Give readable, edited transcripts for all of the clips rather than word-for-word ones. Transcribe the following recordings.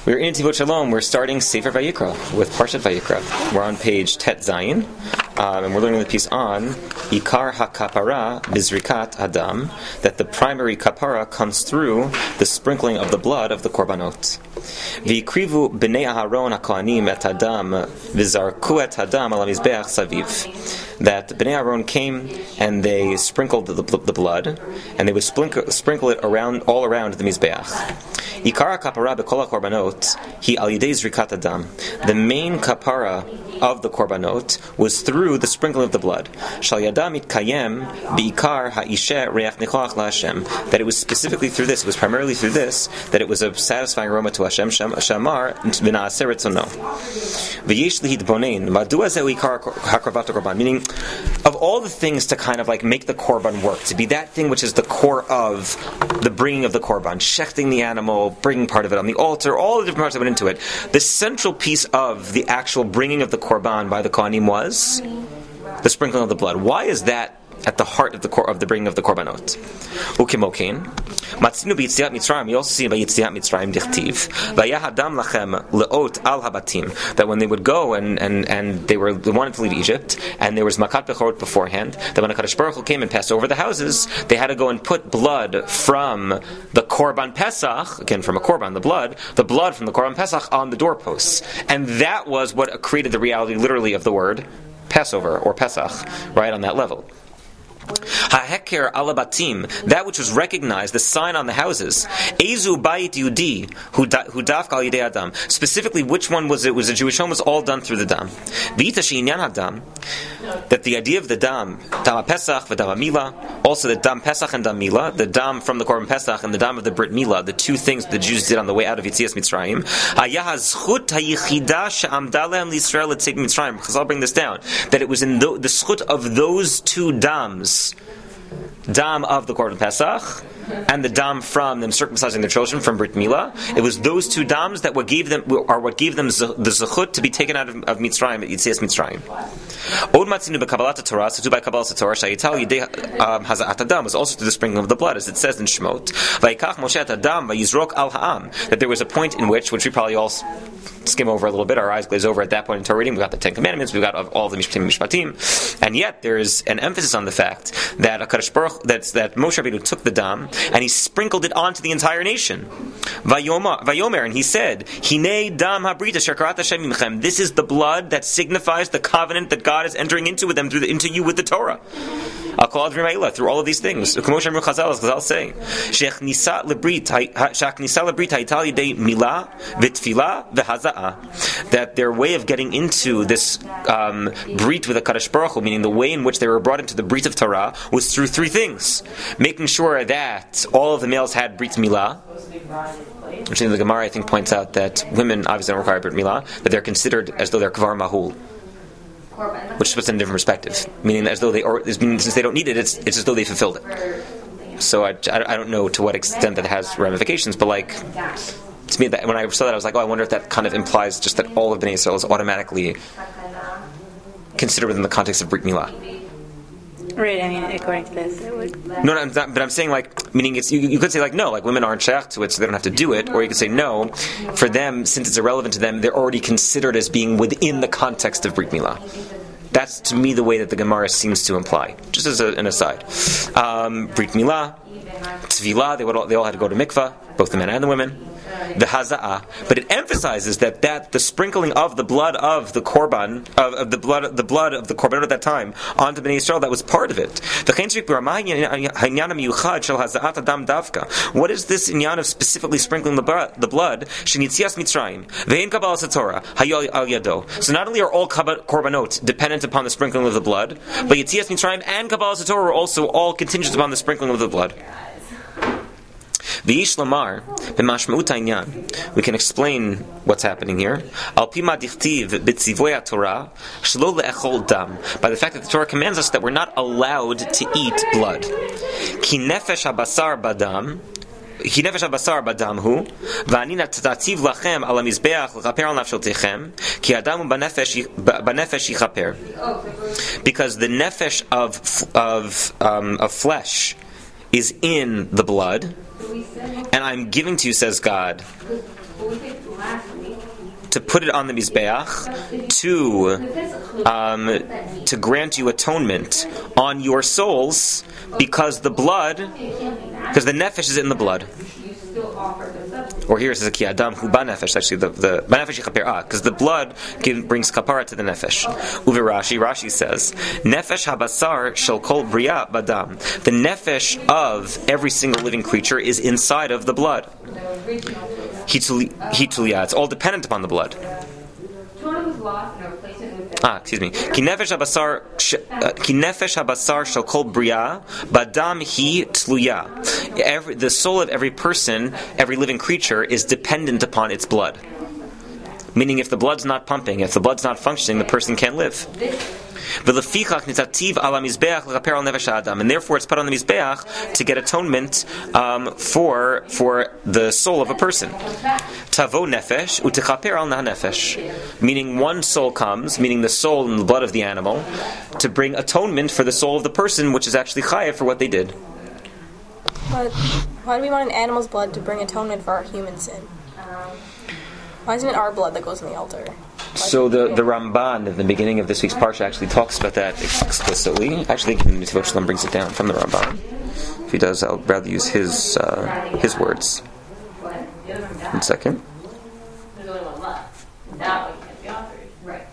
We're in Tivot Shalom. We're starting Sefer Vayikra with Parshat Vayikra. We're on page Tet Zayin, and we're learning the piece on Ikar HaKapara Bizrikat Adam, that the primary kapara comes through the sprinkling of the blood of the korbanot. V'ikrivu b'nei Aharon HaKohanim et Adam v'zarku et Adam al HaMizbeach Saviv. That Bnei Aaron came and they sprinkled the blood, and they would sprinkle it all around the Mizbeach. Ikara kapara b'kol korbanot hi al yidei zrikat adam. The main kapara of the korbanot was through the sprinkling of the blood. Shal yadam itkayem biikar ha'ishe reach nichoach laHashem. That it was specifically through this, it was primarily through this, that it was a satisfying aroma to Hashem. Shamar v'na'aseh retzono. V'yesh lihitbonein madua zeu ikar hakravat korban. Meaning, of all the things to kind of like make the korban work, to be that thing which is the core of the bringing of the korban, shechting the animal, bringing part of it on the altar, all the different parts that went into it, the central piece of the actual bringing of the korban by the Kohanim was the sprinkling of the blood. Why is that at the heart of the bringing of the korbanot? Ukimokein matzinu b'yitziat Mitzrayim. You also see by Yitziat Mitzrayim dichtiv vayahadam lachem leot al habatim, that when they would go and they wanted to leave Egypt, and there was makat bechorot beforehand, that when HaKadosh Baruch Hu came and passed over the houses, they had to go and put blood from the korban Pesach, again from a korban, the blood from the korban Pesach on the doorposts, and that was what created the reality, literally, of the word Passover or Pesach, right on that level. HaHeker alabatim, that which was recognized, the sign on the houses. Ezu bayit yudi hu dafka al yidei adam. Specifically, which one was it? Was a Jewish home? Was all done through the dam. V'ita she'inyan hadam, that the idea of the dam Pesach v'dam Mila, also the dam Pesach and dam Mila, the dam from the Korban Pesach and the dam of the Brit Mila, the two things the Jews did on the way out of Yitzias Mitzrayim. Hayah zchut hayichida she'amda lehem l'Yisrael l'tzeit Mitzrayim. Because I'll bring this down, that it was in the zchut of those two dams, dam of the Korban Pesach and the dam from them circumcising their children from Brit Mila. It was those two dams that what gave them the zechut to be taken out of Mitzrayim at Yitzias Mitzrayim. Od matzinu b'Kabbalat Torah, so too by Kabbalat Torah, shayital yidei haza'at adam, was also through the sprinkling of the blood, as it says in Shemot. Vayikach Moshe et adam vayizrok al ha'am, that there was a point in which we probably all skim over a little bit, our eyes glaze over at that point in Torah reading. We've got the Ten Commandments, we've got all the Mishpatim, and yet there is an emphasis on the fact that HaKadosh Baruch, that Moshe Rabbeinu took the dam and he sprinkled it onto the entire nation. Vayomer, and he said, Hinei dam habrita shekarat Hashem imchem. This is the blood that signifies the covenant that God is entering into with them, into you with the Torah. Through all of these things. As Chazal saying, that their way of getting into this brit with the Kadosh Baruch Hu, meaning the way in which they were brought into the brit of Torah, was through three things: making sure that all of the males had brit milah, which in the Gemara I think points out that women obviously don't require brit milah, but they're considered as though they're kvar mahul, which puts it in a different perspective, meaning as though since they don't need it, it's as though they fulfilled it. So I don't know to what extent that has ramifications, but like, to me, that when I saw that, I was like, I wonder if that kind of implies just that all of Bnei Yisrael is automatically considered within the context of Brit Milah. Right, I mean, according to this, it would... No, but I'm saying, like, meaning it's, you could say, like, no, like, women aren't shaykh to it, so they don't have to do it, or you could say, no, for them, since it's irrelevant to them, they're already considered as being within the context of Brit Milah. That's, to me, the way that the Gemara seems to imply, just as an aside. Brit Milah, Tvilah, they all had to go to mikvah, both the men and the women. The haza'ah, but it emphasizes that the sprinkling of the blood of the korban, of the blood of the korban at that time onto Bnei Yisrael, that was part of it. What is this inyan of specifically sprinkling the blood? So not only are all korbanot dependent upon the sprinkling of the blood, but Yitzias Mitzrayim and Kabbalas HaTorah are also all contingent upon the sprinkling of the blood. V'yish lamar b'mashma'ut ha'inyan. We can explain what's happening here. Al pima dichtiv b'tzivoy Torah shelo le'echol dam. By the fact that the Torah commands us that we're not allowed to eat blood. Ki nefesh habasar badam. Ki nefesh habasar badam hu. V'ani natativ lachem al hamizbeach l'chaper al nafshotechem. Ki adamu b'nefesh yichaper. Because the nefesh of flesh is in the blood. and I'm giving to you, says God, to put it on the Mizbeach, to grant you atonement on your souls, because the nefesh is in the blood. Or here it says ki adam hu ba nefesh. Actually, the nefesh yichaper, because the blood brings kapara to the nefesh. Uve Rashi says nefesh habasar shel kol bria badam. The nefesh of every single living creature is inside of the blood. Hitulia. It's all dependent upon the blood. Excuse me. Ki nefesh habasar shel kol bria badam hi tluya. The soul of every person, every living creature, is dependent upon its blood. Meaning, if the blood's not pumping, if the blood's not functioning, the person can't live. And therefore it's put on the Mizbeach to get atonement for the soul of a person. Tavo nefesh utechaper al nefesh, meaning one soul comes, meaning the soul and the blood of the animal, to bring atonement for the soul of the person, which is actually chayav for what they did. But why do we want an animal's blood to bring atonement for our human sin? Why isn't it our blood that goes on the altar? So the Ramban at the beginning of this week's parsha actually talks about that explicitly. Actually, I think the Netivot Shalom brings it down from the Ramban. If he does, I'll rather use his words. 1 second. There's only one left. That one can't be offered. Right.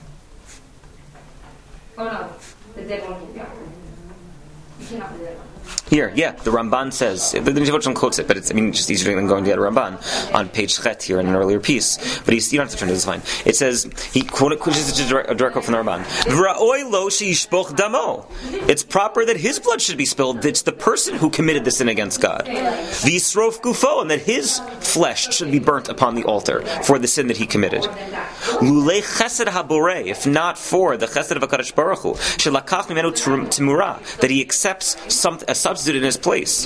Oh no, the dead one can't be offered. You can't offer the dead one. Here, the Ramban says, the Netivot Shalom quotes it, but it's just easier than going to get a Ramban on page Chet here in an earlier piece. But you don't have to turn to this, fine. It says, he quotes a direct quote from the Ramban. V'ra'oi lo she'yishpoch damo. It's proper that his blood should be spilled. It's the person who committed the sin against God. V'yisrof gufo, and that his flesh should be burnt upon the altar for the sin that he committed. Lulei chesed haborei, if not for the chesed of HaKadosh Baruch Hu, shelakach mimenu timura, that he accepts a substitute in his place.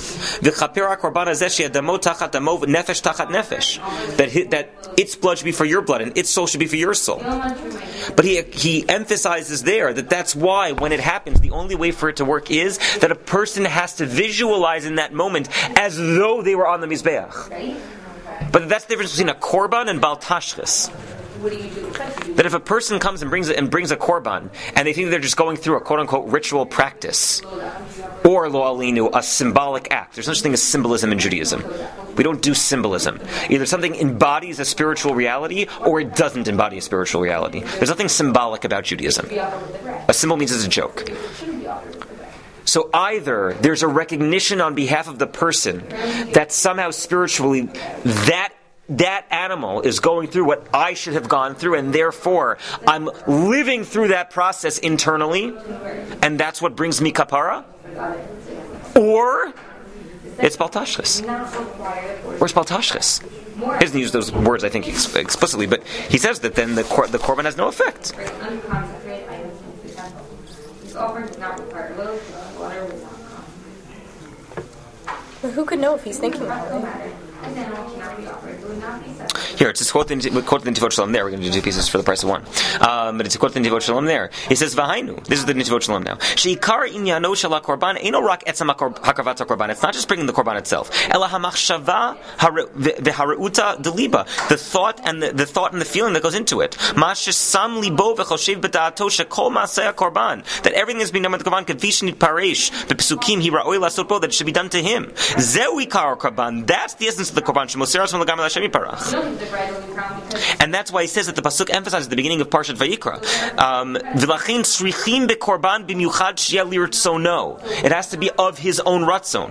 That its blood should be for your blood and its soul should be for your soul. But he emphasizes there that that's why when it happens, the only way for it to work is that a person has to visualize in that moment as though they were on the Mizbeach. But that's the difference between a korban and bal tashchis. That if a person comes and brings a korban, and they think they're just going through a quote-unquote ritual practice, or lo alinu, a symbolic act. There's no such thing as symbolism in Judaism. We don't do symbolism. Either something embodies a spiritual reality, or it doesn't embody a spiritual reality. There's nothing symbolic about Judaism. A symbol means it's a joke. So either there's a recognition on behalf of the person that somehow spiritually that animal is going through what I should have gone through, and therefore I'm living through that process internally, and that's what brings me kapara. Or it's bal tashchis. Or it's bal tashchis. He doesn't use those words, I think, explicitly, but he says that then the korban has no effect. But who could know if he's thinking that way? Here, it's a quote the Netivot Shalom there. We're going to do 2 pieces for the price of 1. But it's a quote the Netivot Shalom there. He says, V'hainu. This is the Netivot Shalom now. She'ikar inyano shel hakorban eino rak etzem hakarvat hakorban. It's not just bringing the korban itself. Ela hamachshava v'hareuta deliba. The thought and the feeling that goes into it. Ma'shesam libo v'choshev b'da'ato shekol ma'aseh hakorban. That everything that's being done with the korban k'vish nitparesh b'pesukim hi ra'oi lasot bo, that it should be done to him. Zeu ikar korban. That's the essence of the korban. Shemoseras from l'gam l'Hashem yiparach. And that's why he says that the pasuk emphasizes at the beginning of Parshat Vayikra, V'lachin srichim bekorban b'miuchad sheyeh lirtzono. It has to be of his own ratzon.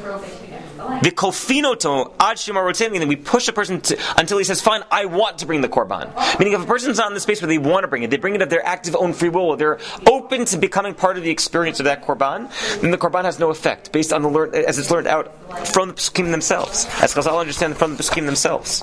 V'kofinoto ad shema rotzeni. And then we push a person until he says, "Fine, I want to bring the korban." Meaning, if a person's not in the space where they want to bring it, they bring it of their active own free will. They're open to becoming part of the experience of that korban. Then the korban has no effect based on as it's learned out from the pesukim themselves, as Chazal understand from the pesukim themselves.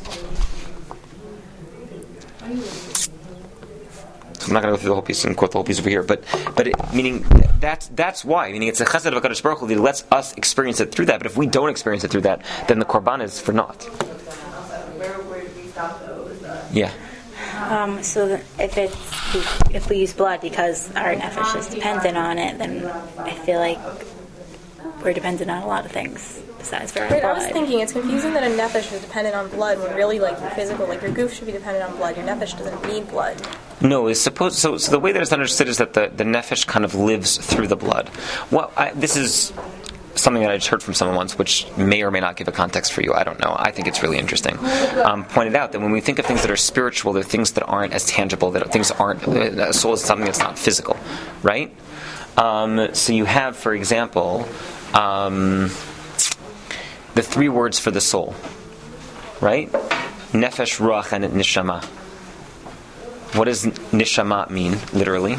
I'm not going to go through the whole piece and quote the whole piece over here, but meaning that's why. Meaning it's a chesed of HaKadosh Baruch Hu that lets us experience it through that. But if we don't experience it through that, then the korban is for naught. Where would we stop those? Yeah. So if we use blood because our nefesh is dependent on it, then I feel like we're dependent on a lot of things besides for our Wait, I blood. was thinking it's confusing that a nefesh is dependent on blood when really, like, your physical, like, your goof should be dependent on blood. Your nefesh doesn't need blood. No, it's supposed. So the way that it's understood is that the nefesh kind of lives through the blood. Well, this is something that I just heard from someone once, which may or may not give a context for you. I don't know. I think it's really interesting. Pointed out that when we think of things that are spiritual, they're things that aren't as tangible. That things aren't. A soul is something that's not physical, right? So you have, for example, the three words for the soul, right? Nefesh, ruach, and neshama. What does neshama mean, literally?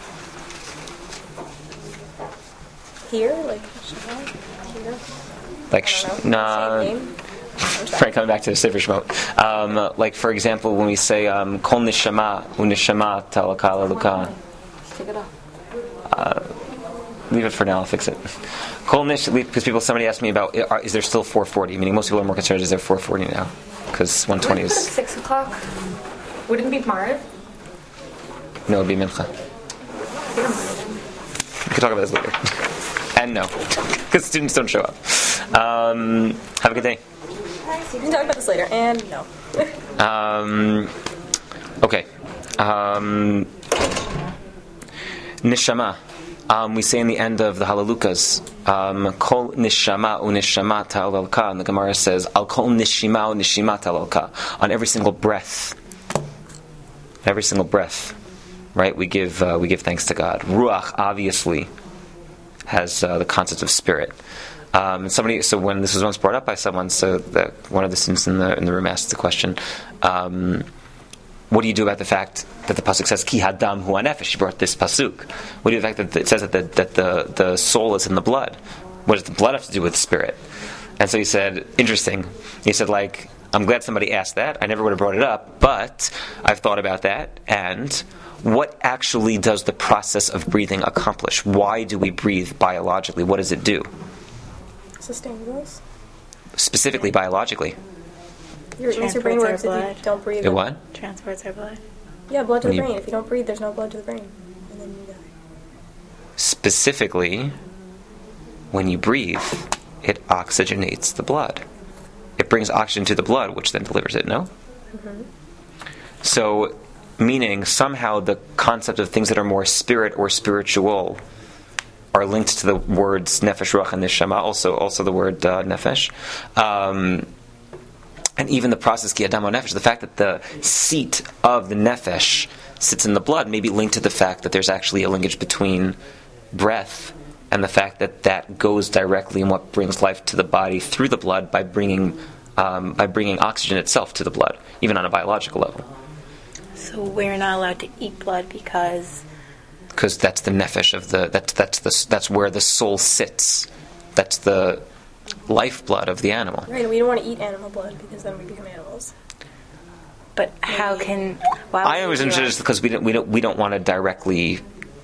Here? Like, here? Like, Same name? Frank, coming back to the Sefer Shemot. Like, for example, when we say kol neshama uneshama talakal eluka. Take it off. Leave it for now. I'll fix it. Kol nish, because somebody asked me about is there still 440? Meaning, most people are more concerned is there 440 now because 120 is 6 o'clock. Wouldn't it be Marv? no, it'd be mincha. We can talk about this later. And no, because students don't show up. Have a good day. You can talk about this later, and no. Okay. Neshama. We say in the end of the Halalukas, Kol neshama uneshama ta'alalka, and the Gemara says, Al kol neshima uneshima ta'alalka, on every single breath. Every single breath, right? We give thanks to God. Ruach obviously has the concept of spirit. So when this was once brought up by someone, so that one of the students in the room asked the question, what do you do about the fact that the pasuk says ki hadam hu hanefesh? She brought this pasuk. What do you do with the fact that it says that the soul is in the blood? What does the blood have to do with the spirit? And so he said, interesting. He said, like, I'm glad somebody asked that. I never would have brought it up, but I've thought about that. And what actually does the process of breathing accomplish? Why do we breathe biologically? What does it do? Sustain growth. Specifically biologically. It makes your brain works if you don't breathe. It what? Transports our blood. Yeah, blood to When the you- brain. If you don't breathe, there's no blood to the brain. And then you die. Specifically, when you breathe, it oxygenates the blood. It brings oxygen to the blood, which then delivers it, no? Mm-hmm. So, meaning somehow the concept of things that are more spirit or spiritual are linked to the words nefesh, ruach, and neshama, also the word nefesh. And even the process ki adam nefesh, the fact that the seat of the nefesh sits in the blood may be linked to the fact that there's actually a linkage between breath and the fact that that goes directly in what brings life to the body through the blood by bringing oxygen itself to the blood, even on a biological level. So we're not allowed to eat blood because That's the nefesh of that's where the soul sits. That's the lifeblood of the animal. Right, and we don't want to eat animal blood because then we become animals. But how can? Why I always understood it because we don't want to directly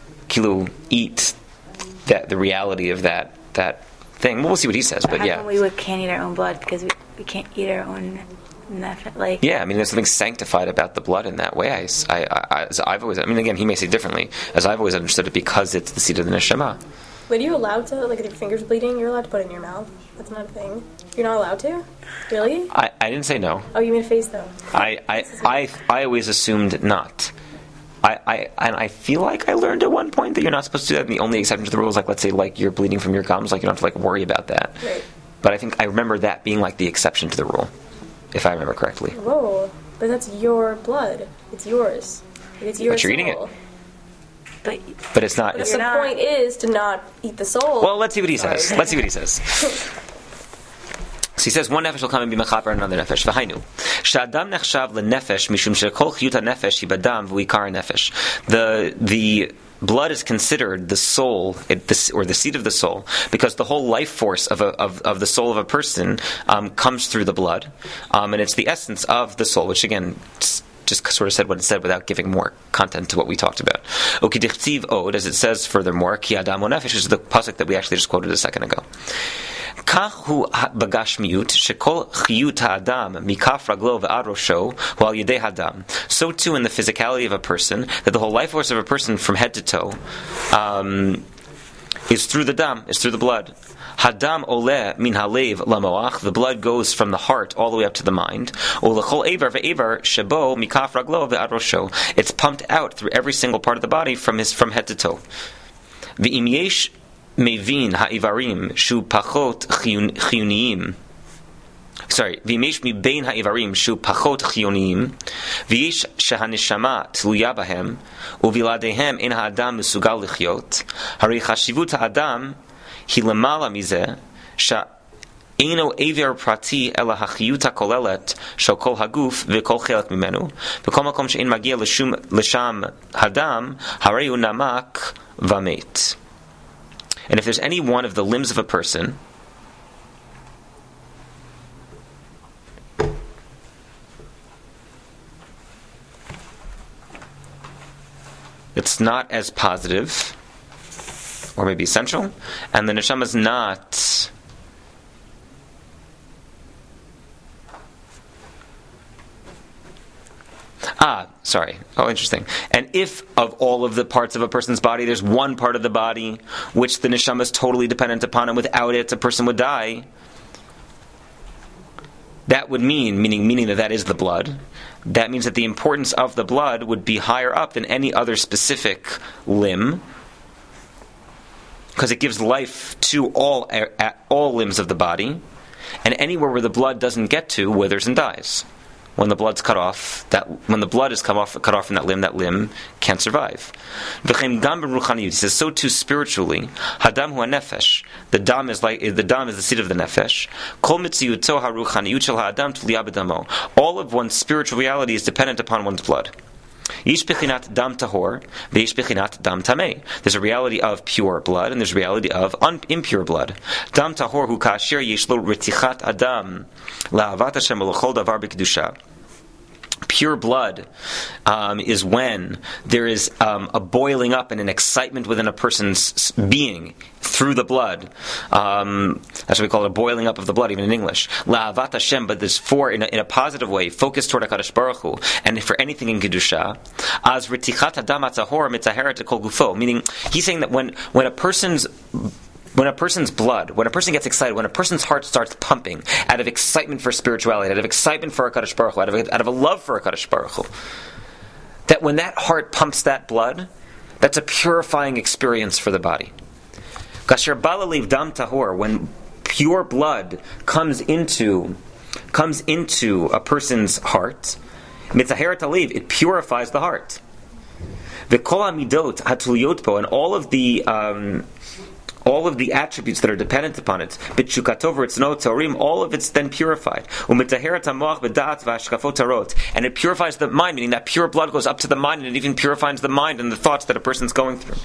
eat the reality of that thing. We'll see what he says, but how yeah. come we can't eat our own blood because we can't eat our own nefesh? Like Yeah, I mean, there's something sanctified about the blood in that way. As I've always, I mean, again, he may say differently. As I've always understood it, because it's the seat of the neshama. Wait, are you allowed to, like, if your finger's bleeding, you're allowed to put it in your mouth? That's not a thing. You're not allowed to? Really? I didn't say no. Oh, you made a face, though. I always assumed not. I feel like I learned at one point that you're not supposed to do that. And the only exception to the rule is, like, let's say, like, you're bleeding from your gums, like, you don't have to, like, worry about that. Right. But I think I remember that being, like, the exception to the rule, if I remember correctly. Whoa. But that's your blood. It's yours. It's your But you're eating it. soul. But it's not. But It's, the point is to not eat the soul. well, let's see what he says. Let's see what he says. So he says, one nefesh will come and be mechaper another nefesh. V'hainu. Sh'adam nechshav lenefesh mishum shekol chiyut hanefesh hibadam v'ikar nefesh. The blood is considered the soul, or the seat of the soul, because the whole life force of the soul of a person comes through the blood, and it's the essence of the soul, which again just sort of said what it said without giving more content to what we talked about. Ukidichtiv od, as it says furthermore, ki adam nefesh, is the pasuk that we actually just quoted a second ago. Kahu bagashmiut shekol chiyut ha'adam mikaf raglo ve'ad rosho hu al yedei hadam. So too in the physicality of a person, that the whole life force of a person from head to toe is through the dam, is through the blood. Hadam oleh min halev lamoach. The blood goes from the heart all the way up to the mind. Olechol evar ve'evar shebo mikaf raglo ve'ad rosho. It's pumped out through every single part of the body from head to toe. Ve'im yesh mevin ha'ivarim shu pachot chiyuniyim. Sorry, v'yesh mi bein ha'ivarim shu pachot chiyoniyim, v'yesh shehaneshama tluya bahem, uviladehem en ha'adam mesugal lichyot, hari chashivut ha'adam hi lemala mizeh, she'eino ever prati ela hachiyut ha'kolelet shel kol haguf v'kol chelek mimenu, v'kol makom she'en magia l'sham hadam, hari hu namak v'amet. And if there's any one of the limbs of a person it's not as positive, or maybe essential, and the neshama is not interesting. And if of all of the parts of a person's body, there's one part of the body which the neshama is totally dependent upon, and without it, a person would die, that would meaning that is the blood. That means that the importance of the blood would be higher up than any other specific limb, because it gives life to all limbs of the body, and anywhere where the blood doesn't get to withers and dies. When the blood's cut off, when the blood is cut off from that limb can't survive. He says, so too spiritually, hadam hu nefesh. The dam is the seat of the nefesh. All of one's spiritual reality is dependent upon one's blood. There's a reality of pure blood, and there's a reality of impure blood. Dam tahor hu kasher yeshlo retichat adam la'avat Hashem l'chol davar b'kedusha. Pure blood is when there is a boiling up and an excitement within a person's being through the blood. That's what we call it, a boiling up of the blood, even in English. La'avat Hashem, but there's in a positive way, focused toward HaKadosh Baruch Hu, and for anything in Kedusha. As retichat adam atzahor mitaheret kol gufo. Meaning, he's saying that when a person's blood, when a person gets excited, when a person's heart starts pumping out of excitement for spirituality, out of excitement for HaKadosh Baruch Hu, out of a love for HaKadosh Baruch Hu, that when that heart pumps that blood, that's a purifying experience for the body. Kasher balaliv dam tahor, when pure blood comes into a person's heart, mitzaheret aliv, it purifies the heart. V'kol hamidot hatuliyot po, and all of the attributes that are dependent upon it, all of it's then purified. And it purifies the mind, meaning that pure blood goes up to the mind, and it even purifies the mind and the thoughts that a person's going through.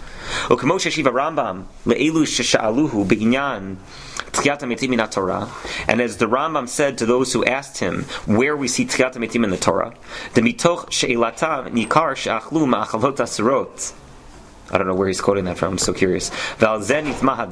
And as the Rambam said to those who asked him where we see Tchiyat HaMetim in the Torah, I don't know where he's quoting that from, I'm so curious. He doesn't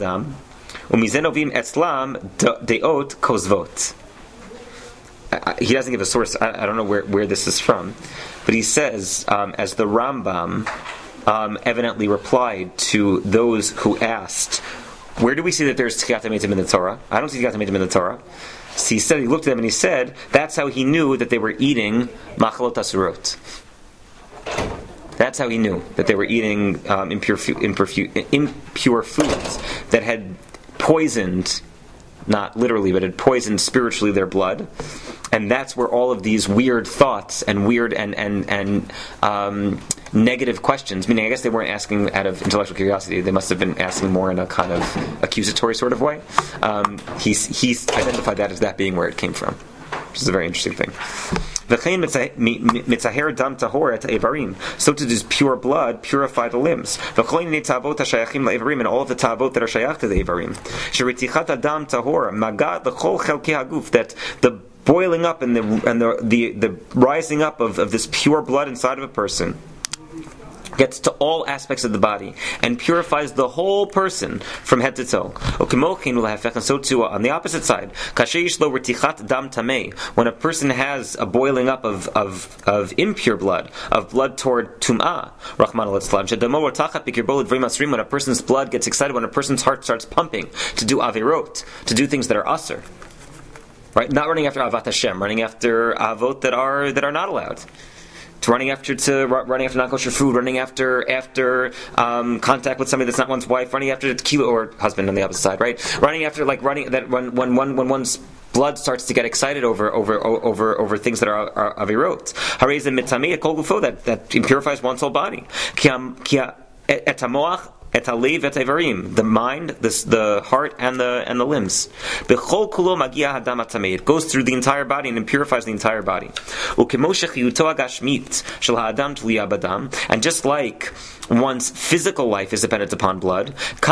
give a source, I don't know where this is from, but he says, as the Rambam evidently replied to those who asked, where do we see that there's Tchiyat HaMetim in the Torah? I don't see Tchiyat HaMetim in the Torah. So he looked at them and he said, that's how he knew that they were eating Machalot Asurot. That's how he knew that they were eating impure foods that had poisoned, not literally, but had poisoned spiritually their blood. And that's where all of these weird thoughts and weird and negative questions, meaning I guess they weren't asking out of intellectual curiosity, they must have been asking more in a kind of accusatory sort of way. He's identified that as that being where it came from, which is a very interesting thing. So to does pure blood purify the limbs, and all of the ta'avot that are shayach to the that the boiling up and the rising up of this pure blood inside of a person gets to all aspects of the body and purifies the whole person from head to toe. And so too, on the opposite side, when a person has a boiling up of impure blood, of blood toward tum'ah, when a person's blood gets excited, when a person's heart starts pumping to do avirot, to do things that are asur, right? Not running after avat Hashem, running after avot that are not allowed. Running after non kosher food, running after contact with somebody that's not one's wife, running after tequila or husband on the opposite side, right? Running after when one's blood starts to get excited over things that are avirot. Harei mitameh kol gufo, that purifies one's whole body. The mind, the heart, and the limbs. It goes through the entire body and it purifies the entire body. And just like one's physical life is dependent upon blood,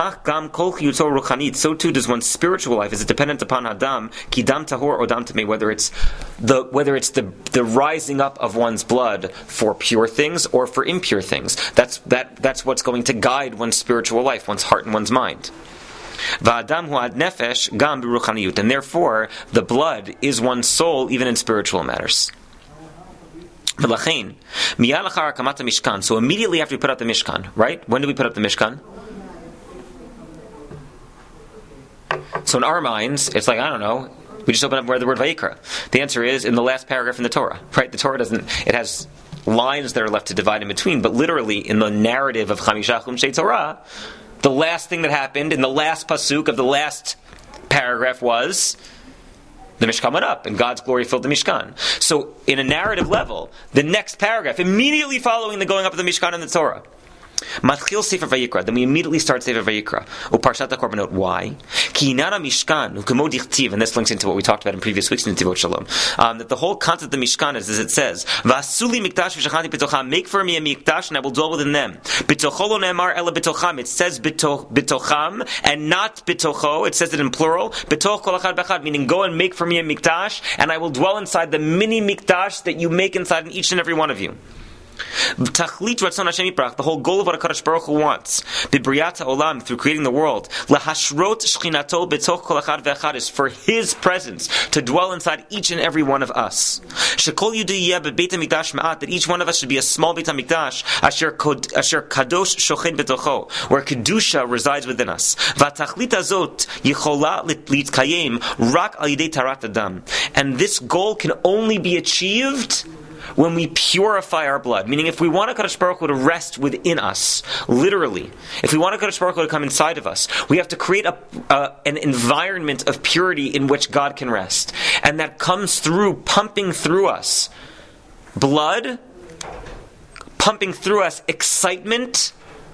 so too does one's spiritual life is dependent upon Adam, ki dam tahor or dam tameh, whether it's the rising up of one's blood for pure things or for impure things. That's what's going to guide one's spiritual life, one's heart and one's mind. And therefore, the blood is one's soul even in spiritual matters. So immediately after we put up the Mishkan, right? When did we put up the Mishkan? So in our minds, it's like, I don't know, we just open up where the word Vayikra. The answer is in the last paragraph in the Torah, right? The Torah it has lines that are left to divide in between, but literally in the narrative of Chamisha Chumshei Torah, the last thing that happened in the last pasuk of the last paragraph was the Mishkan went up, and God's glory filled the Mishkan. So, in a narrative level, the next paragraph, immediately following the going up of the Mishkan in the Torah, Matchil Sefer Vayikra, then we immediately start Sefer Vayikra. Uparshat HaKorbanot. Why? Ki inara Mishkan ukemo dichtiv, and this links into what we talked about in previous weeks in Netivot Shalom. That the whole concept of the Mishkan is, as it says, V'asuli mikdash v'shachanti b'tocham, make for me a mikdash and I will dwell within them. B'tocho lo ne'emar ela b'tocham. It says b'tocham and not b'tocho. It says it in plural. B'toch kol achad b'achad, meaning go and make for me a mikdash and I will dwell inside the mini mikdash that you make inside in each and every one of you. Tachlit Ratzon Hashem Yitbarach, the whole goal of what HaKadosh Baruch Hu wants, B'Briyat HaOlam, through creating the world, Lahashrot Shchinato B'Toch Kol Achad Ve'achad, is for His presence to dwell inside each and every one of us. Shekol Yudhi Yeh B'Beit HaMikdash Ma'at, that each one of us should be a small Beit HaMikdash, Asher Kadosh Shochen B'Tocho, where Kedusha resides within us. V'Tachlit Azot Yichola Litkayem Rak Al Yidei Tarat Adam, and this goal can only be achieved when we purify our blood. Meaning, if we want HaKadosh Baruch Hu to rest within us, literally, if we want HaKadosh Baruch Hu to come inside of us, we have to create an environment of purity in which God can rest. And that comes through pumping through us blood, pumping through us excitement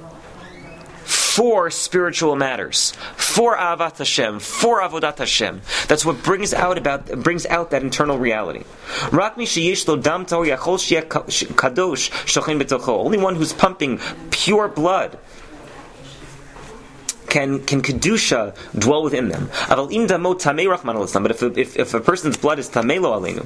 for spiritual matters, for Avat Hashem, for Avodat Hashem. That's what brings out that internal reality. Only one who's pumping pure blood can Kedusha dwell within them. But if a person's blood is tamei lo aleinu,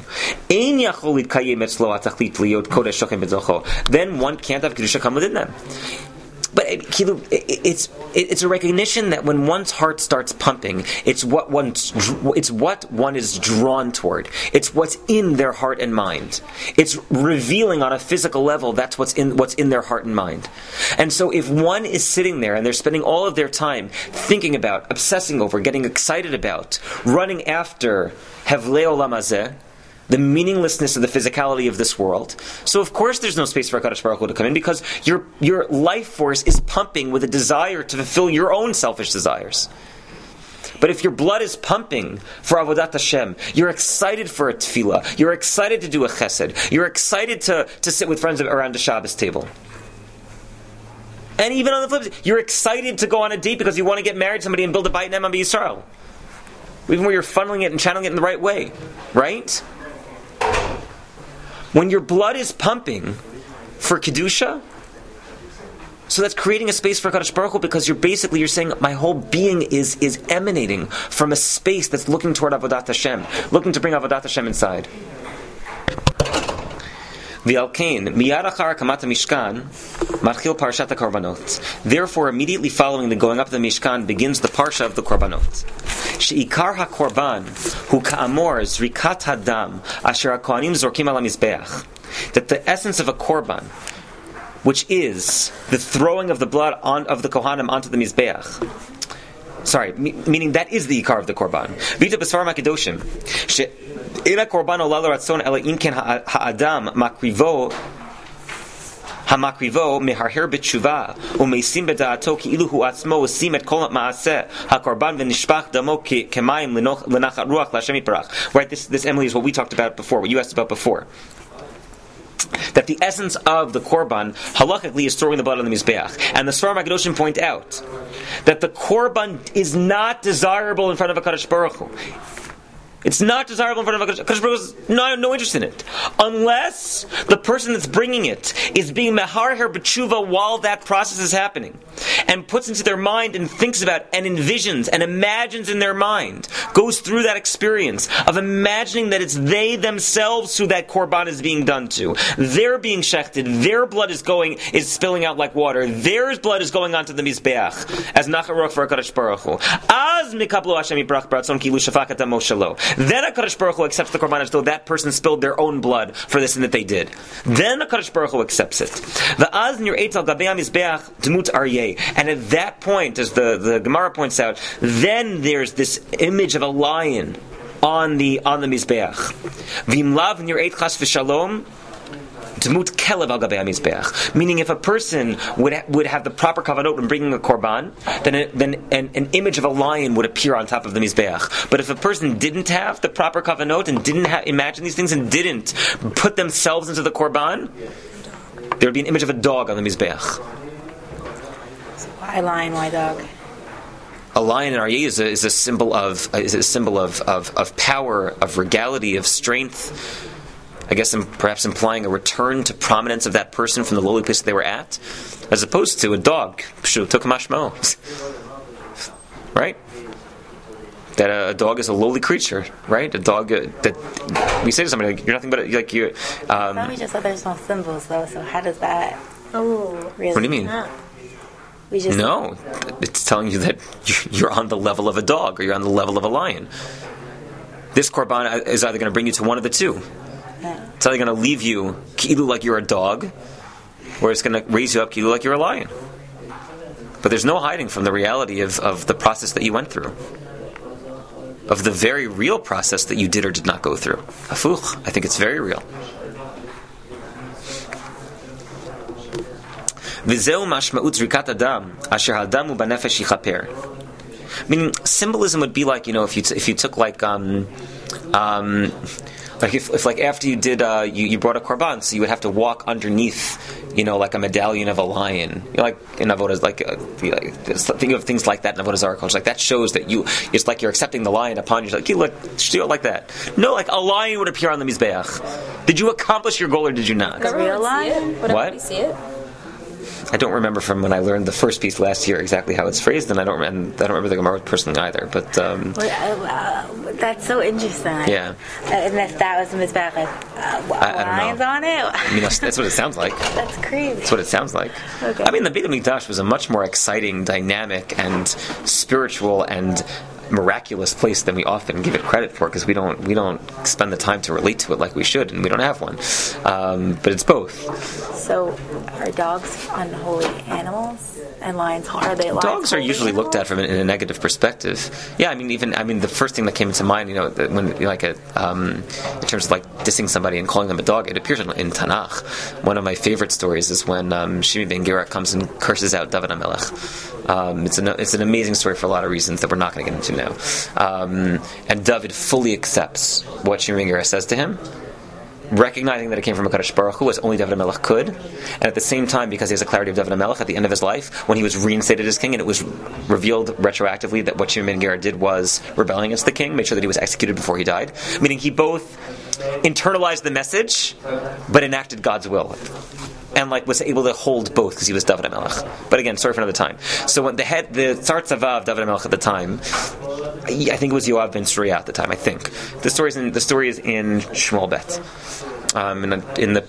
then one can't have Kedusha come within them. But it's a recognition that when one's heart starts pumping, it's what one is drawn toward. It's what's in their heart and mind. It's revealing on a physical level that's what's in their heart and mind. And so if one is sitting there and they're spending all of their time thinking about, obsessing over, getting excited about, running after Hevlei Olam Hazeh, the meaninglessness of the physicality of this world, so of course there's no space for HaKadosh Baruch Hu to come in, because your life force is pumping with a desire to fulfill your own selfish desires. But if your blood is pumping for Avodat Hashem, you're excited for a tefillah, you're excited to do a chesed, you're excited to sit with friends around the Shabbos table. And even on the flip side, you're excited to go on a date because you want to get married to somebody and build a Beit Ne'eman B'Yisrael. Even where you're funneling it and channeling it in the right way. Right? When your blood is pumping for Kedusha, so that's creating a space for HaKadosh Baruch Hu, because you're saying my whole being is emanating from a space that's looking toward Avodat Hashem, looking to bring Avodat Hashem inside. Therefore, immediately following the going up of the Mishkan begins the parsha of the korbanot. Sheikar hakorban hu ka'amor zrikat hadam asher hakohanim zorkim ala mizbeach. That the essence of a korban, which is the throwing of the blood of the kohanim onto the mizbeach. Sorry, meaning that is the ikar of the korban. Vita b'svar makedoshim. She'ira korban ola l'ratzon ela imken ha'adam makrivo hamakrivo meharher b'tshuva umeisim b'da'ato ki'ilu hu atzmo usim et kol ma'aseh hakorban v'nishpach damo kemayim l'nachat ruach l'Hashem yitbarach. Right, this Emily is what we talked about before, what you asked about before. That the essence of the korban halachically is throwing the blood on the mizbeach, and the Sfarim HaKadoshim point out that the korban is not desirable in front of a Kadosh Baruch Hu. It's not desirable in front of a Kadosh Baruch Hu. Has no interest in it, unless the person that's bringing it is being meharher b'tshuva while that process is happening, and puts into their mind and thinks about and envisions and imagines in their mind, goes through that experience of imagining that it's they themselves who that korban is being done to. They're being shechted. Their blood is spilling out like water. Their blood is going onto the mizbeach as nacharok for a Kadosh Baruch Hu. Az mikablo Hashem yibrach baratzon kilu shafakat amo shelo. Then a Kadosh Baruch Hu accepts the korban as though that person spilled their own blood for the sin that they did. Then a Kadosh Baruch Hu accepts it. Va'az nir eitz al gabei mizbeach dmut aryeh. And at that point, as the Gemara points out, then there's this image of a lion on the mizbeach. V'imlav nir eitz chas v'shalom dmut kelev al gabei mizbeach. Meaning, if a person would have the proper kavanot in bringing a korban, then an image of a lion would appear on top of the mizbeach. But if a person didn't have the proper kavanot and didn't imagine these things and didn't put themselves into the korban, there would be an image of a dog on the mizbeach. Why lion? Why dog? A lion in Aryeh is a symbol of power, of regality, of strength. I guess perhaps implying a return to prominence of that person from the lowly place that they were at, as opposed to a dog. Took mashmo, right? That a dog is a lowly creature, right? A dog that we say to somebody, like, you're nothing but like you. We just said there's no symbols though, so how does that? Really? What do you mean? No, it's telling you that you're on the level of a dog or you're on the level of a lion. This korban is either going to bring you to one of the two. Yeah. It's either going to leave you ki'ilu like you're a dog, or it's going to raise you up ki'ilu like you're a lion. But there's no hiding from the reality of the process that you went through, of the very real process that you did or did not go through. Afuch, I think it's very real. V'zeu mashma'ut zrikat adam asher hadamu banefesh yichaper. Meaning, symbolism would be like, if you took like if after you did you brought a korban, so you would have to walk underneath, like a medallion of a lion, like in avodas, think of things like that in avodas zarah culture. Like that shows that it's like you're accepting the lion upon you. Like you look like that. No, like a lion would appear on the mizbeach. Did you accomplish your goal or did you not? A real lion? What? We see it? I don't remember from when I learned the first piece last year exactly how it's phrased, and I don't remember the Gemara personally either. But that's so interesting. Yeah. And if that was the mizbeach, lions on it. That's what it sounds like. That's crazy. That's what it sounds like. Okay. The Beit HaMikdash was a much more exciting, dynamic, and spiritual and miraculous place than we often give it credit for, because we don't spend the time to relate to it like we should, and we don't have one. But it's both. So, are dogs unholy animals, and lions are they? Dogs are usually looked at from in a negative perspective. Yeah, the first thing that came into mind, when in terms of like dissing somebody and calling them a dog, it appears in Tanakh. One of my favorite stories is when Shimi ben Gera comes and curses out David HaMelech. It's an amazing story for a lot of reasons that we're not going to get into now. And David fully accepts what Shimi ben Gera says to him, recognizing that it came from a Kadosh Baruch Hu, as only David HaMelech could, and at the same time, because he has a clarity of David HaMelech at the end of his life, when he was reinstated as king, and it was revealed retroactively that what Shimon ben Gera did was rebelling against the king, made sure that he was executed before he died, meaning he both internalized the message, but enacted God's will. And was able to hold both because he was David HaMelech. But again, sorry for another time. So when the Tzar Tzava of David HaMelech at the time, I think it was Yoav ben Tzruya at the time. I think the story is in Shmuel Bet. In the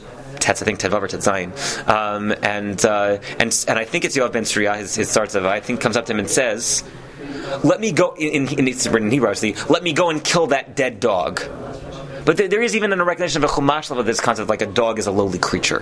Tetz, I think Ted Vav or Ted Zayin, and I think it's Yoav ben Tzruya. His starts of I think comes up to him and says, "Let me go." In it's written in Hebrew, obviously. Let me go and kill that dead dog. But there is even a recognition of a chumash level of this concept, like a dog is a lowly creature.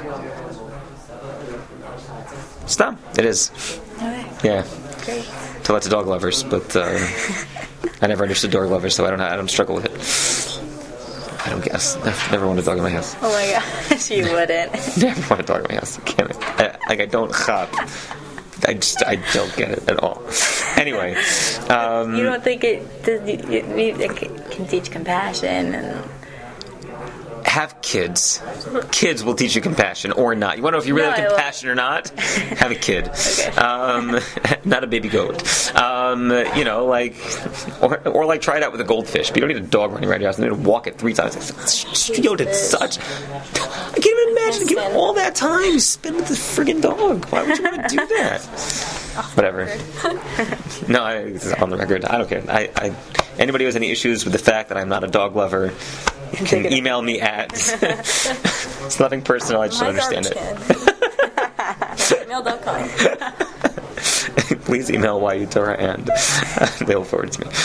Stam, it is. Okay. Yeah. Great. To lots of dog lovers, but I never understood dog lovers, so I don't struggle with it. I don't guess. I've never wanted a dog in my house. Oh my gosh, you wouldn't. Never want a dog in my house. I don't chop. I don't get it at all. Anyway, You don't think it can teach compassion and have kids. Kids will teach you compassion or not. You want to know if you really have compassion or not? Have a kid. Okay. Not a baby goat. Or like try it out with a goldfish. But you don't need a dog running around your house. You need to walk it 3 times. It's such. I can't even imagine giving all that time you spend with this friggin' dog. Why would you want to do that? Whatever. No, it's on the record. I don't care. Anybody who has any issues with the fact that I'm not a dog lover, you can email me at. It's nothing personal. I just don't understand it. Email.com. Please email YUTorah and they will forward to me.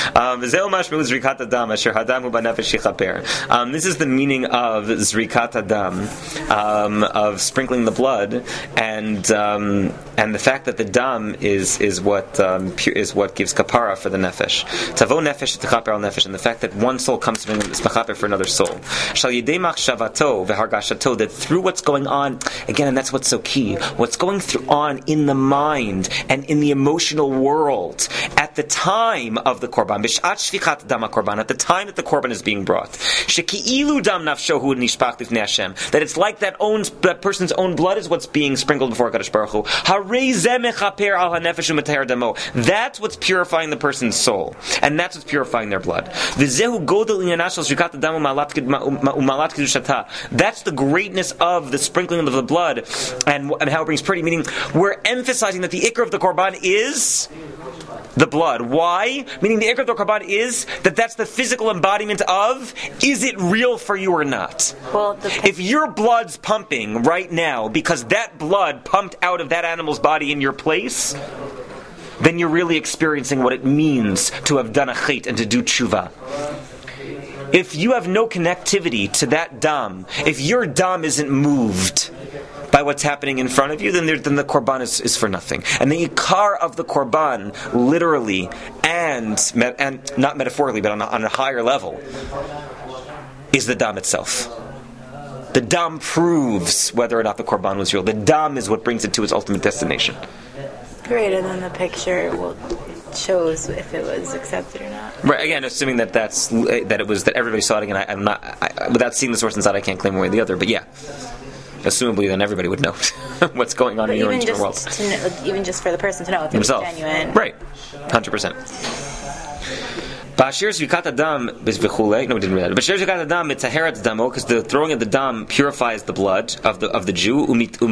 This is the meaning of Zrikat Adam, of sprinkling the blood, and the fact that the dam is what gives kapara for the nefesh. Tavo nefesh techaper al nefesh, and the fact that one soul comes to be mechaper for another soul. Shal yedei machshavato vehargashato, that through what's going on again, and that's what's so key. What's going on in the mind and in the emotional world at the time of the korban, b'shat shfichat dam korban, at the time that the korban is being brought, sheki'ilu dam nafsho hu nishpach lifnei Hashem, that it's like that person's own blood is what's being sprinkled before Kadosh Baruch Hu. Harei zeh mechaper al hanefesh u'metaher damo. That's what's purifying the person's soul, and that's what's purifying their blood. V'zehu godel inyanah shel shrikat dam u'malat kedushata. That's the greatness of the sprinkling of the blood, and how it brings purity. Meaning, we're emphasizing that the ikar of the korban is the blood. Why? Meaning the ikar of the korban is that's the physical embodiment of, is it real for you or not? well, If your blood's pumping right now because that blood pumped out of that animal's body in your place, then you're really experiencing what it means to have done a chait and to do tshuva. If you have no connectivity to that dam, if your dam isn't moved by what's happening in front of you, then the korban is for nothing. And the ikar of the korban, literally and not metaphorically, but on a higher level, is the dam itself. The dam proves whether or not the korban was real. The dam is what brings it to its ultimate destination. greater than the picture shows if it was accepted or not. Right. Again, assuming that everybody saw it. Again, I'm not without seeing the source inside, I can't claim one way or the other. But yeah. Assumably, then everybody would know what's going on in your internal world. Even just for the person to know if himself. It's genuine. Right. 100%. Bashir Zrikat Adam b'chulei. No, we didn't read that. Bashir Zrikat Adam mitzaherat damo, because the throwing of the dam purifies the blood of the Jew,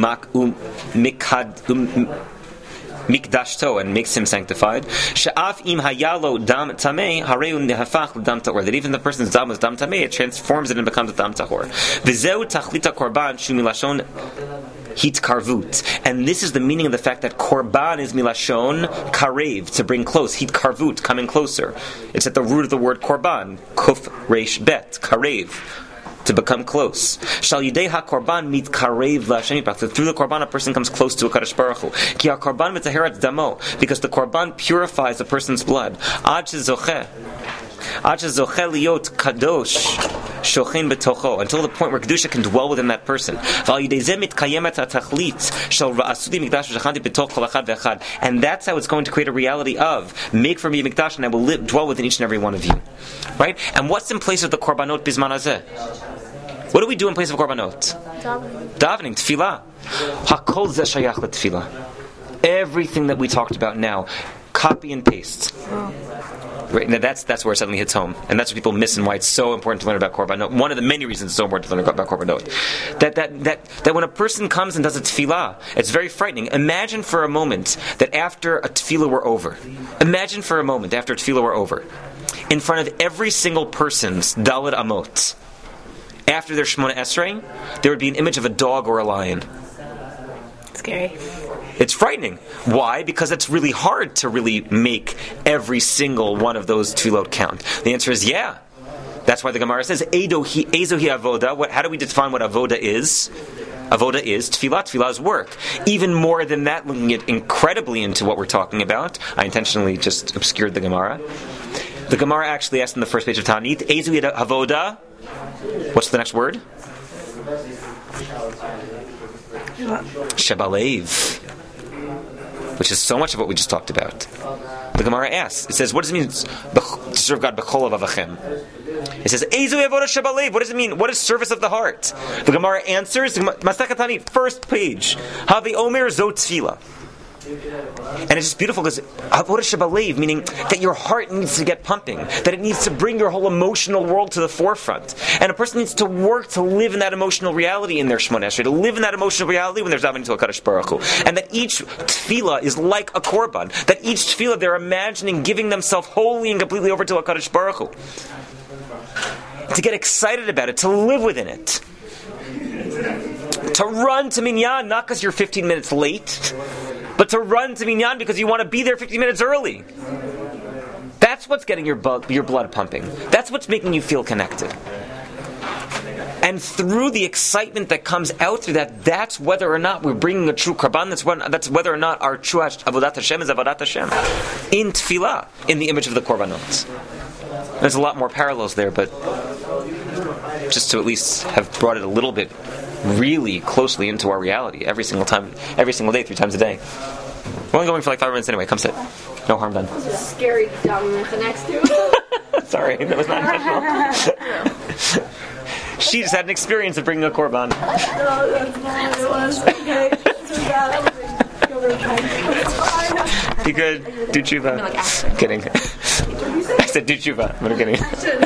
mikdashto, and makes him sanctified. She'af im hayalo dam tamei hareu nehafach dam tahor. That even the person's dam was dam tamei, it transforms it and becomes a dam tahor. V'zeu tachlita korban shu milashon hitkarvut, and this is the meaning of the fact that korban is milashon karev, to bring close. Hitkarvut, coming closer. It's at the root of the word korban. Kuf reish bet, karev, to become close. Shal yidei ha-korban mit karev la'Hashem yitbarach. Through the korban, a person comes close to a Kadosh Baruch Hu. Ki ha-korban mitzaherat damo, because the korban purifies a person's blood. Ad shezocheh liot kadosh shochen betocho, until the point where kedusha can dwell within that person. And that's how it's going to create a reality of, make for me a mikdash, and I will dwell within each and every one of you. Right? And what's in place of the korbanot bizman hazeh? What do we do in place of korbanot? Davening, tefillah. Hakol zeh shayach letefillah. Everything that we talked about now, copy and paste. Right, now that's where it suddenly hits home, and that's what people miss and why it's so important to learn about korbanot. One of the many reasons it's so important to learn about korbanot, that when a person comes and does a tefillah, it's very frightening. Imagine for a moment that after a tefillah were over, in front of every single person's daled amot, after their Shemona Esrei, there would be an image of a dog or a lion. Scary. It's frightening. Why? Because it's really hard to really make every single one of those tefillot count. The answer is yeah. That's why the Gemara says, Ezohi avoda. How do we define what avoda is? Avoda is tefillah. Tefillah is work. Even more than that, looking it incredibly into what we're talking about, I intentionally just obscured the Gemara. The Gemara actually asked in the first page of Ta'anit, Ezohi avoda. What's the next word? Shebalev. Which is so much of what we just talked about. The Gemara asks, it says, what does it mean to serve God b'chol avavachem? It says, Ezu avoda shebalev. What does it mean? What is service of the heart? The Gemara answers, Masechet Ta'anit, first page, Havi Omer Zo Tefillah. And it's just beautiful because avoda shebalev, meaning that your heart needs to get pumping, that it needs to bring your whole emotional world to the forefront. And a person needs to work to live in that emotional reality in their Shemona Esrei, to live in that emotional reality when they're davening to HaKadosh Baruch Hu. And that each tefillah is like a korban. That each tefillah they're imagining giving themselves wholly and completely over to HaKadosh Baruch Hu. To get excited about it, to live within it. To run to minyan, not because you're 15 minutes late, but to run to minyan because you want to be there 15 minutes early. That's what's getting your blood pumping. That's what's making you feel connected. And through the excitement that comes out through that, that's whether or not we're bringing a true karban. That's whether or not our true avodat Hashem is avodat Hashem in tefillah, in the image of the korbanot. There's a lot more parallels there, but just to at least have brought it a little bit really closely into our reality every single time, every single day, 3 times a day. We're only going for like 5 minutes anyway. Come sit. No harm done. This is scary document the next two. Sorry, that was not intentional. She just had an experience of bringing a korban. No, that's not what it was. Okay. You good? Do tshuva. Kidding. I said do tshuva. I'm kidding.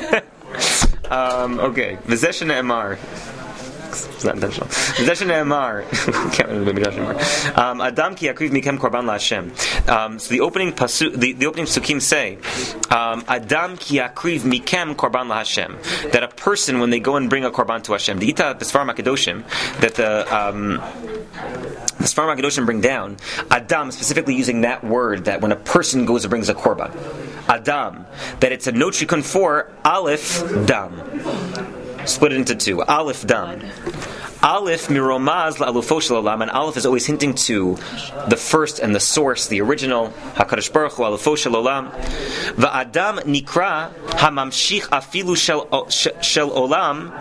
Okay. V'zeh shene'emar. It's not intentional. V'zeh shene'emar. Can't remember the anymore. Adam ki yakriv mikem korban laHashem. So the opening psukim say, Adam ki yakriv mikem korban laHashem. That a person, when they go and bring a korban to Hashem, the Ita B'Sfarim HaKadoshim, that the Sfarim HaKadoshim bring down, Adam, specifically using that word, that when a person goes and brings a korban, Adam, that it's a notrikun for Aleph Dam. Split it into 2. Aleph Dam. Aleph miromaz la'alufo shel olam, and Aleph is always hinting to the first and the source, the original, HaKadosh Baruch Hu, alufo shel olam. Va'adam nikra hamamshich afilu shel olam.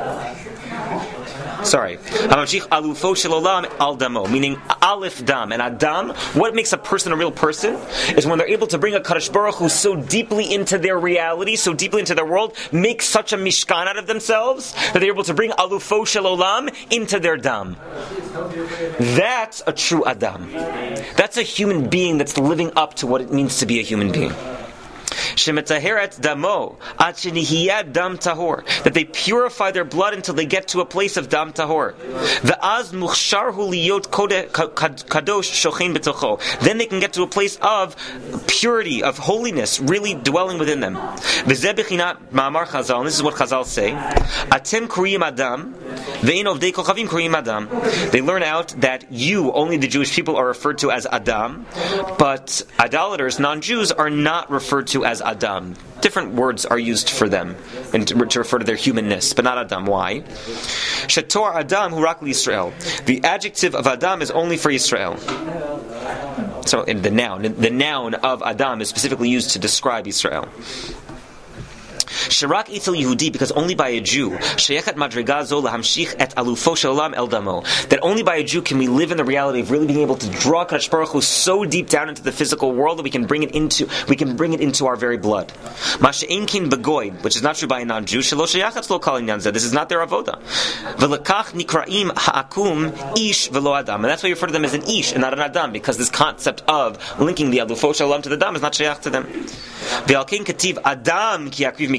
Sorry. Hamamshich alufo shel olam al damo, meaning Aleph Dam. And Adam, what makes a person a real person is when they're able to bring a Kadosh Baruch Hu so deeply into their reality, so deeply into their world, make such a mishkan out of themselves that they're able to bring alufo shel olam into their dam. That's a true Adam. That's a human being that's living up to what it means to be a human being. Shemetaheret damo ad shenihiyad dam tahor, that they purify their blood until they get to a place of dam tahor. Ve'az muchsharhu liyot kadosh shochein betocho. Then they can get to a place of purity, of holiness, really dwelling within them. V'zeh bechinat ma'amar Chazal, and this is what Chazal say: Atem kuriyim Adam, ve'in ovdei kochavim kuriyim Adam. They learn out that you, only the Jewish people, are referred to as Adam, but idolaters, non-Jews, are not referred to as Adam. Different words are used for them and to refer to their humanness, but not Adam. Why? Shetor Adam hu rak l'Yisrael. The adjective of Adam is only for Yisrael. So in the noun of Adam is specifically used to describe Yisrael. Shirak Itzel Yehudi, because only by a Jew, Sheyechat Madriga Zo lahamshich et alufo shel olam el damo, that only by a Jew can we live in the reality of really being able to draw Kadosh Baruch Hu so deep down into the physical world that we can bring it into our very blood. Masha'inkin begoy, which is not true by a non-Jew. Shelo sheyachatz lo kal inyan zeh. This is not their avoda. V'lekach nikraim ha'akum ish velo adam, and that's why you refer to them as an ish and not an adam, because this concept of linking the alufo shel olam to the dam is not sheyach to them. V'alkein kativ adam ki yakriv mikem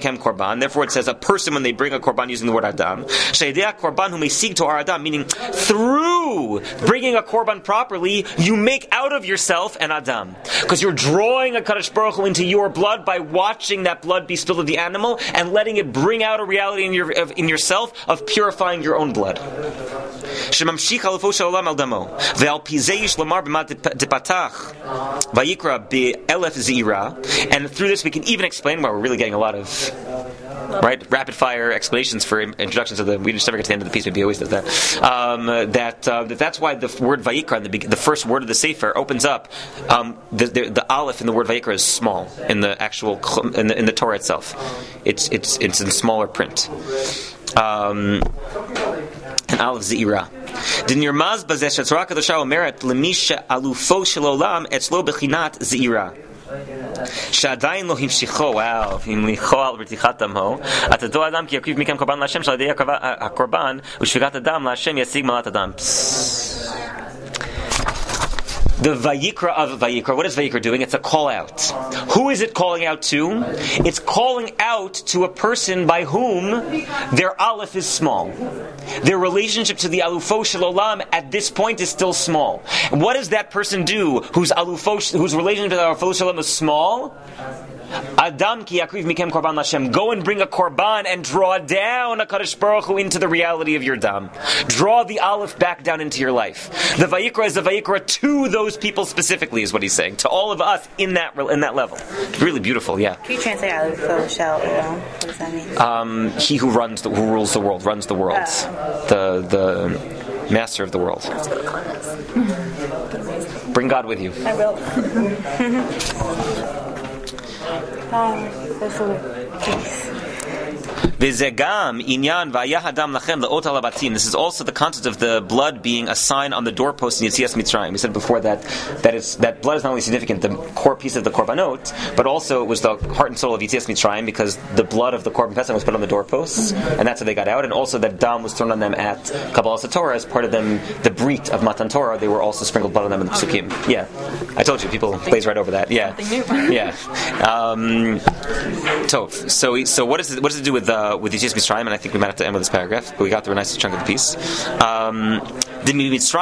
mikem korban. Therefore, it says a person when they bring a korban using the word adam. Sheidea korban who may seek to our adam, meaning through bringing a korban properly, you make out of yourself an adam, because you're drawing a Kadosh Baruch Hu into your blood by watching that blood be spilled of the animal and letting it bring out a reality in yourself of purifying your own blood. Shemamshich halufo shel olam al damo ve'al pizei shlamar b'mat depatach vayikra be'elef zira. And through this we can even explain why we're really getting a lot of rapid fire explanations for introductions to the. We just never get to the end of the piece. Maybe he always does that. That's why the word Vayikra, the first word of the Sefer, opens up. The aleph in the word Vayikra is small in the actual in the Torah itself. It's in smaller print. An aleph zeira. Dinirmaz bazeh shetzorah kadosha omeret lemisha alufo shel olam etzlo bechinat zeira. שעדיין לא המשיכו, המליכו על רתיחת דמו, עתידו אדם כי יקריב מכם קורבן להשם, שעל ידי הקורבן ושפיכת הדם להשם ישיג מעלת הדם. The Vayikra of Vayikra. What is Vayikra doing? It's a call out. Who is it calling out to? It's calling out to a person by whom their aleph is small. Their relationship to the alufo shel olam at this point is still small. And what does that person do whose relationship to the alufo shel olam is small? Adam ki yakriv mikem korban Hashem. Go and bring a korban and draw down a Kadosh Baruch Hu into the reality of your dam. Draw the aleph back down into your life. The Vayikra is the Vayikra to those people specifically, is what he's saying. To all of us in that level. Really beautiful, yeah. Can you translate alufo shel olam? What does that mean? He who rules the world, runs the world. The master of the world. Bring God with you. I will. Peace. This is also the concept of the blood being a sign on the doorpost in Yetzias Mitzrayim. We said before that blood is not only significant, the core piece of the korbanot, but also it was the heart and soul of Yetzias Mitzrayim, because the blood of the korban pesach was put on the doorposts, and that's how they got out. And also that dam was thrown on them at Kabbalas HaTorah as part of them, the brit of Matan Torah. They were also sprinkled blood on them in the psukim. Yeah, I told you, people glaze right over that. Yeah, yeah. Tov. So what does it do with Yetzias Mitzrayim? And I think we might have to end with this paragraph, but we got through a nice chunk of the piece. That in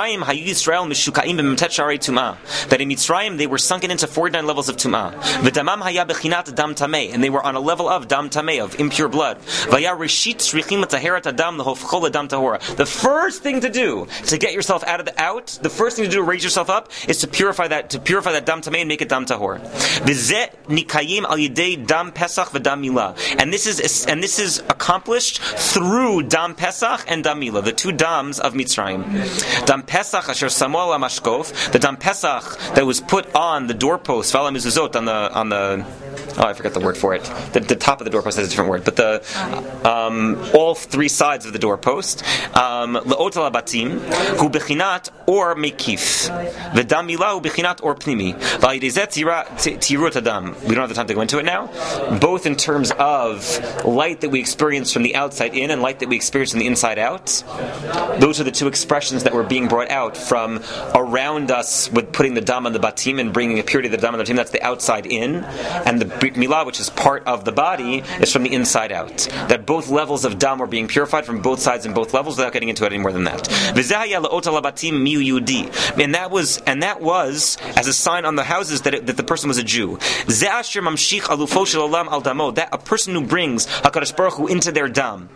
Mitzrayim they were sunken into 49 levels of tum'ah. V'damam haya bechinat dam tamei, and they were on a level of dam tamei, of impure blood. V'ya reshit shrichim l'taherat adam l'hofchol l'dam tahora. The first thing to do to get yourself the first thing to do to raise yourself up is to purify that dam tamei and make it dam tahor. V'zeh nikayim al yidei dam pesach v'dam milah, and this is accomplished through dam pesach and dam milah, the two dams of Mitzrayim. Dam Pesach asher Samuel Amashkov, the Dam Pesach that was put on the doorpost, Vala Mizuzot, on the I forget the word for it. The top of the doorpost has a different word, but the all three sides of the doorpost. Le'ot al batim hu bechinat or mekif, v'dam milah hu bechinat or pnimi. V'ayidezet tirut adam. We don't have the time to go into it now. Both in terms of light that we experience from the outside in and light that we experience from the inside out. Those are the two expressions that were being brought out from around us with putting the dam on the batim and bringing a purity of the dam on the batim. That's the outside in, and the brit milah, which is part of the body, is from the inside out. That both levels of dam were being purified from both sides and both levels, without getting into it any more than that. And that was as a sign on the houses that the person was a Jew. That a person who brings HaKadosh Baruch Hu into their dam.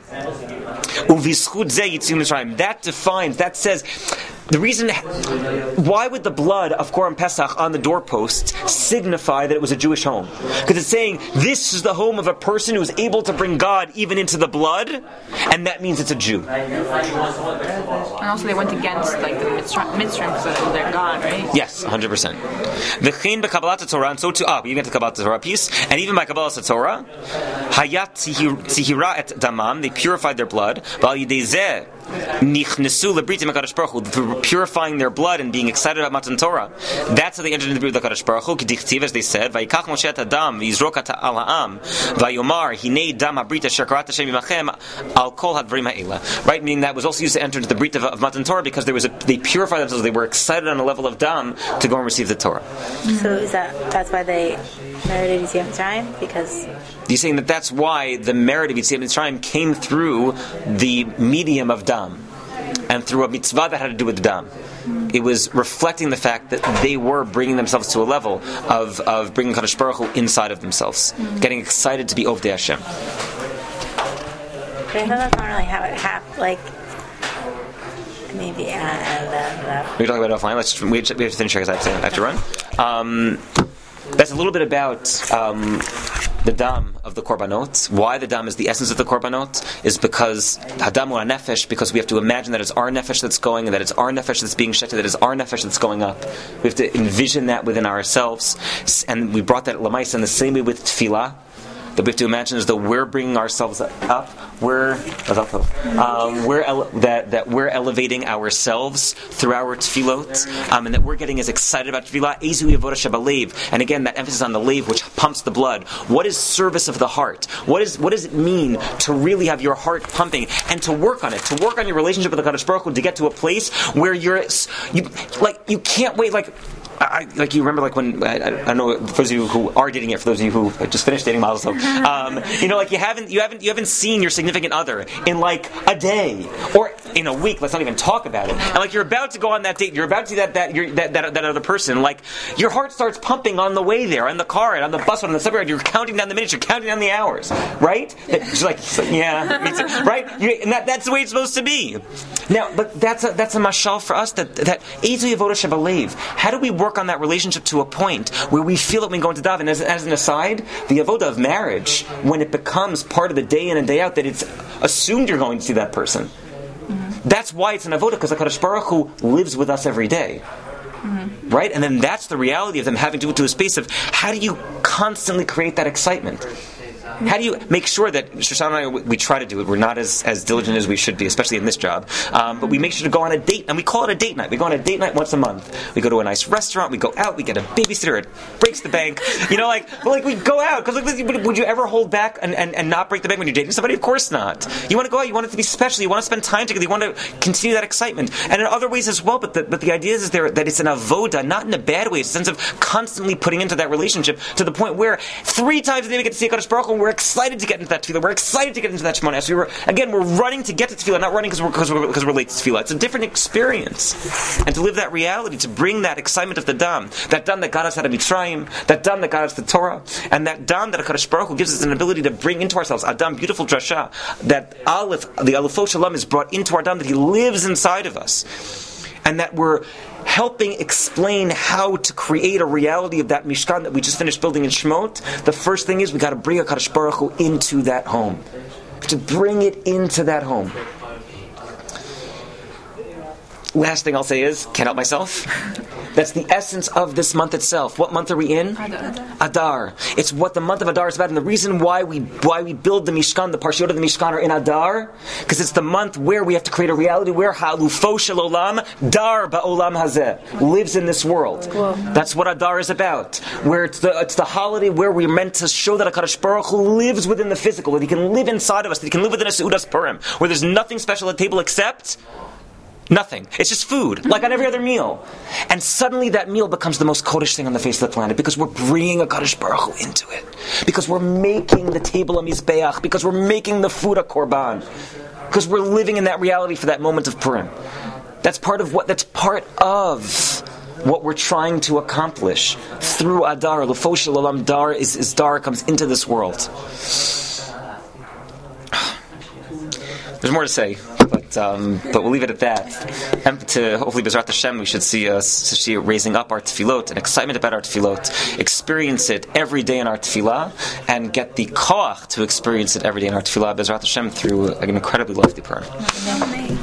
That says the reason. Why would the blood of Korban Pesach on the doorpost signify that it was a Jewish home? Because it's saying this is the home of a person who is able to bring God even into the blood, and that means it's a Jew. And also they went against the Mitzrayim because it was their God, right? Yes, 100%. V'chein b'Kabbalat Torah, and so too. We get the Kabbalat Torah piece, and even by Kabbalat Torah, hayat tzihira et damam, they purified their blood. V'al yidei zeh nichnesu lebritim HaKadosh Baruch Hu, through purifying their blood and being excited about Matan Torah. That's how they entered into the brit with HaKadosh Baruch Hu. K'dichtiv, as they said, Vayikach Moshe et Adam v'yizrok al ha'am vayomar hinei dam habrita asher karat Hashem imachem al kol hadvarim ha'ela. Right, meaning that was also used to enter into the brit of Matan Torah because they purified themselves. They were excited on a level of dam to go and receive the Torah. So that's why they merited Yetziat Mitzrayim? Because you're saying that's why the merit of Yetziat Mitzrayim came through the medium of dam and through a mitzvah that had to do with the dam. It was reflecting the fact that they were bringing themselves to a level of bringing Kadosh Baruch Hu inside of themselves, getting excited to be Ovdei Hashem. but I thought that's not really how it happened. Like, maybe. We're talking about it offline. We have to finish here because I have to run. That's a little bit about the dam of the korbanot. Why the dam is the essence of the korbanot is because hadam or nefesh, because we have to imagine that it's our nefesh that's going, and that it's our nefesh that's being sheted, that it's our nefesh that's going up. We have to envision that within ourselves, and we brought that lamaisa in the same way with tefillah. That we have to imagine as though we're bringing ourselves up, we're elevating ourselves through our tefillot, and that we're getting as excited about tefillah. Ezu yavoda shebalev, and again that emphasis on the lev, which pumps the blood. What is service of the heart? What does it mean to really have your heart pumping and to work on it? To work on your relationship with the Kadosh Baruch Hu, to get to a place where you can't wait like you remember, like when I don't know, for those of you who are dating it, for those of you who just finished dating Mazel Tov, like you haven't seen your significant other in like a day or in a week. Let's not even talk about it. And like you're about to go on that date, you're about to see that other person. Like your heart starts pumping on the way there, on the car, and on the bus, and on the subway. You're counting down the minutes, you're counting down the hours, right? She's like, yeah, me too, right? And that's the way it's supposed to be. Now, but that's a mashal for us. That Ezu Yavoda Shebalev. How do we work on that relationship to a point where we feel that when we go into daven? As an aside, the avoda of marriage, when it becomes part of the day in and day out, that it's assumed you're going to see that person. Mm-hmm. That's why it's an avoda, because HaKadosh Baruch Hu lives with us every day. Mm-hmm. Right? And then that's the reality of them having to go to a space of how do you constantly create that excitement? How do you make sure that Shoshana and I, we try to do it? We're not as diligent as we should be, especially in this job. But we make sure to go on a date, and we call it a date night. We go on a date night once a month. We go to a nice restaurant. We go out. We get a babysitter. It breaks the bank. We go out. Because would you ever hold back and not break the bank when you're dating somebody? Of course not. You want to go out. You want it to be special. You want to spend time together. You want to continue that excitement. And in other ways as well. But the idea is there that it's an avoda, not in a bad way. It's a sense of constantly putting into that relationship to the point where 3 times a day we get to see HaKadosh Baruch Hu, and we're excited to get into that tefillah. We're excited to get into that Shemona Esrei. We're running to get to tefillah, not running because we're late to tefillah. It's a different experience. And to live that reality, to bring that excitement of the dam that got us out of Mitzrayim, that dam that got us the Torah, and that dam that HaKadosh Baruch Hu gives us an ability to bring into ourselves. Adam, beautiful drasha, that Aleph, the Alefo Shalom, is brought into our dam, that he lives inside of us. And that we're helping explain how to create a reality of that Mishkan that we just finished building in Shemot. The first thing is we got to bring HaKadosh Baruch Hu into that home. To bring it into that home. Last thing I'll say is, can't help myself. That's the essence of this month itself. What month are we in? Adar. It's what the month of Adar is about, and the reason why we build the Mishkan, the Parshiot of the Mishkan, are in Adar, because it's the month where we have to create a reality where Halufo Shel Olam Dar Ba'olam Hazeh lives in this world. Whoa. That's what Adar is about. Where it's the holiday where we're meant to show that HaKadosh Baruch Hu lives within the physical, that He can live inside of us, that He can live within a Seudas Purim, where there's nothing special at the table except nothing. It's just food, like on every other meal. And suddenly that meal becomes the most Kodesh thing on the face of the planet, because we're bringing a Kadosh Baruch Hu into it. Because we're making the table a Mizbeach. Because we're making the food a Korban. Because we're living in that reality for that moment of Purim. That's part of what we're trying to accomplish through Adar. Lefo Shel Olam Dar is Dar comes into this world. There's more to say, but we'll leave it at that. And to hopefully Bezrat Hashem, we should see raising up our tefillot, and excitement about our tefillot, experience it every day in our tefillah, and get the koach to experience it every day in our tefillah, Bezrat Hashem, through an incredibly lofty prayer.